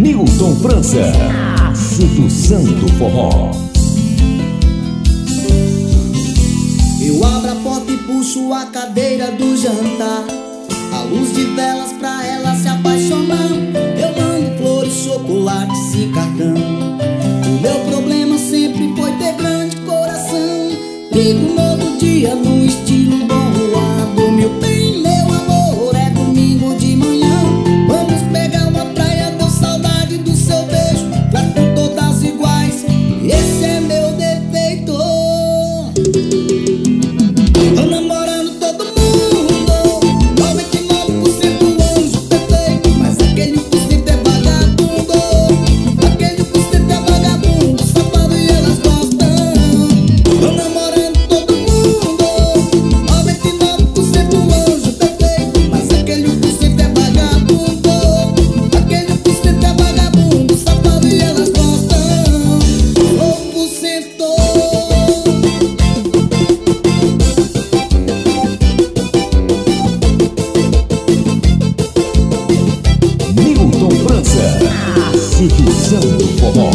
Nilton França, a sedução do forró. Eu abro a porta e puxo a cadeira do jantar, a luz de velas pra ela se apaixonar. Eu mando flores, chocolates e cartão. O meu problema sempre foi ter grande coração. Ligo um novo dia no estilo Dom Juan. Meu bem, meu amor, é domingo de manhã. Vamos pegar uma praia, deu saudade do seu beijo. Trato todas iguais, esse é meu defeito. Tô namorando todo mundo, 99% anjo perfeito, mas aquele 1% é vagabundo. Aquele 1% é vagabundo, safado e elas gostam. Tô namorando todo mundo, 99% anjo perfeito, mas aquele 1% é vagabundo. Aquele 1% é vagabundo, safado e elas gostam. 1%. Nilton França, a sedução do forró.